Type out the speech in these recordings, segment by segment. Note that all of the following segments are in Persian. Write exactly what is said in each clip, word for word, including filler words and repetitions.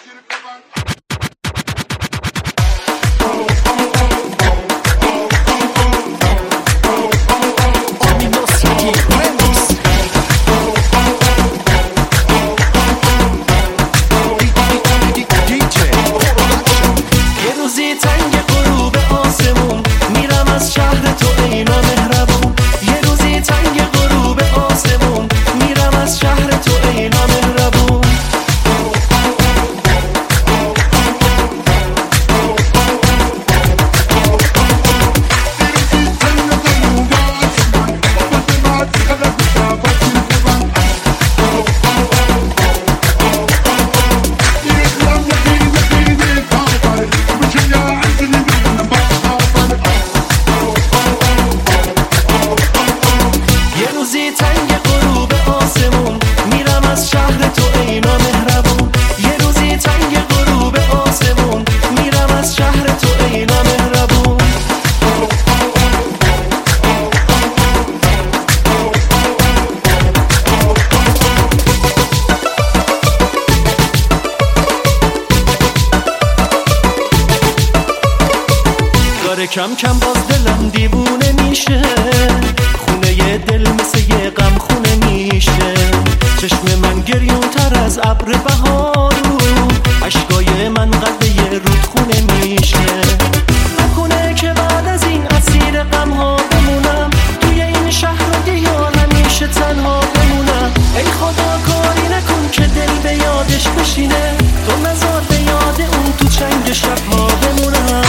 کم کم باز دلم دیوونه میشه، خونه ی دل مثل یه غم خونه میشه. چشم من گریون تر از ابر بهارو، اشکای من قد یه رودخونه میشه. نکنه که بعد از این اسیر غم ها بمونم، توی این شهر دیار همیشه تنها بمونم. ای خدا کاری نکن که دل به یادش بشینه، تو نذار به یاد اون تو چنگ شب ها بمونم.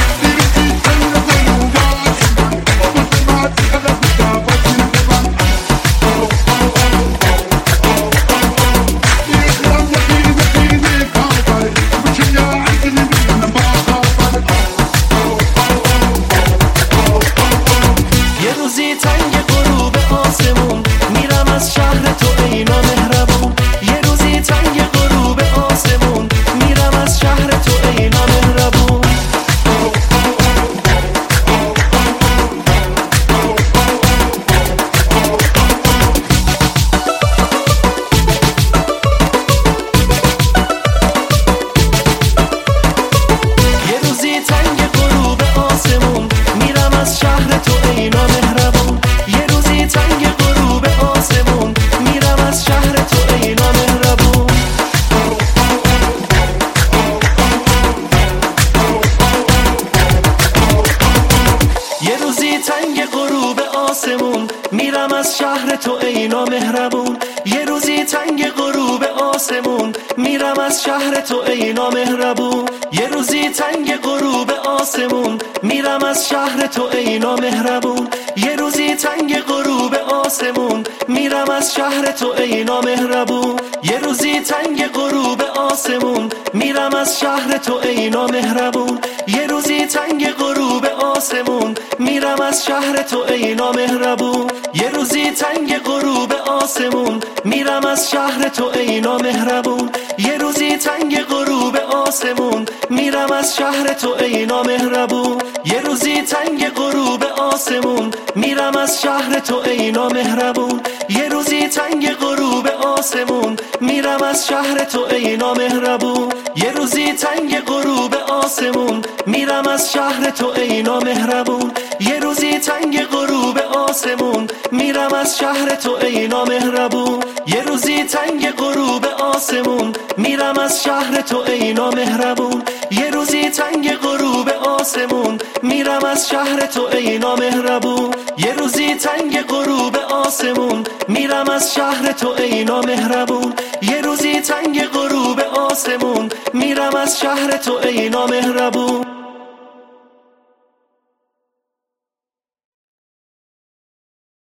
میرم از شهر تو ای نامهربون، یه روزی تنگ غروب آسمون. میرم از شهر تو ای نامهربون، یه روزی تنگ غروب آسمون. میرم از شهر تو ای نامهربون، یه روزی تنگ غروب آسمون. میرم از شهر تو ای نامهربون، یه روزی تنگ غروب آسمون. میرم از شهر تو ای نامهربون، یه روزی تنگ غروب آسمون. میرم از شهر تو ای نامهربون، یه روزی تنگ غروب آسمون. میرم از شهر تو ای نامهربون، یه روزی تنگ غروب آسمون. میرم از شهر تو ای نامهربون، یه روزی تنگ غروب آسمون. میرم از شهر تو ای نامهربون، یه روزی تنگ غروب آسمون. میرم از شهر تو ای نامهربون، یه روزی تنگ غروب آسمون. میرم از شهر تو ای نامهربون، یه روزی تنگ غروب آسمون. میرم از شهر تو ای نامهربون، یه روزی تنگ غروب آسمون. میرم از شهر تو ای نامهربون، یه روزی تنگ غروب آسمون. میرم از شهر تو ای نامهربون، یه روزی تنگ غروب آسمون. میرم از شهر تو ای نامهربون، یه روزی تنگ غروب آسمون. میرم از شهر تو ای نامهربون.